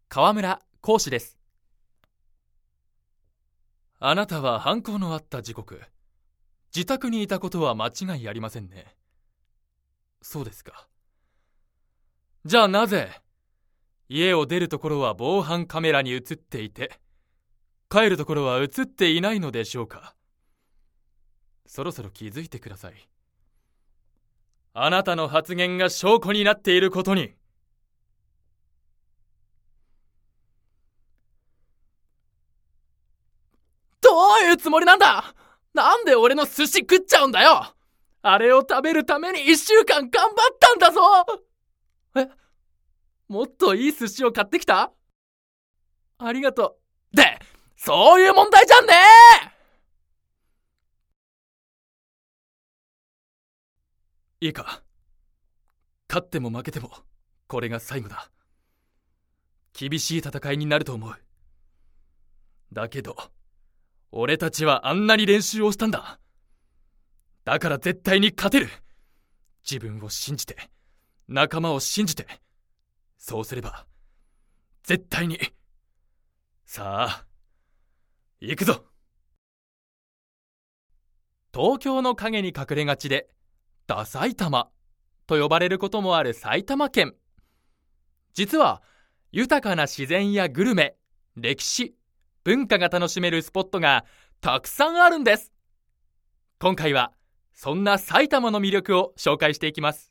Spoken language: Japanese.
河村講師です。あなたは犯行のあった時刻、自宅にいたことは間違いありませんね。そうですか。じゃあなぜ家を出るところは防犯カメラに映っていて、帰るところは映っていないのでしょうか。そろそろ気づいてください。あなたの発言が証拠になっていることに。どういうつもりなんだ。なんで俺の寿司食っちゃうんだよ。あれを食べるために1週間頑張ったんだぞ。もっといい寿司を買ってきた？ありがとう。で、そういう問題じゃんね。いいか。勝っても負けてもこれが最後だ。厳しい戦いになると思う。だけど俺たちはあんなに練習をしたんだ。だから絶対に勝てる。自分を信じて、仲間を信じて、そうすれば絶対に。さあ行くぞ。東京の影に隠れがちでダ埼玉と呼ばれることもある埼玉県。実は豊かな自然やグルメ、歴史、文化が楽しめるスポットがたくさんあるんです。今回はそんな埼玉の魅力を紹介していきます。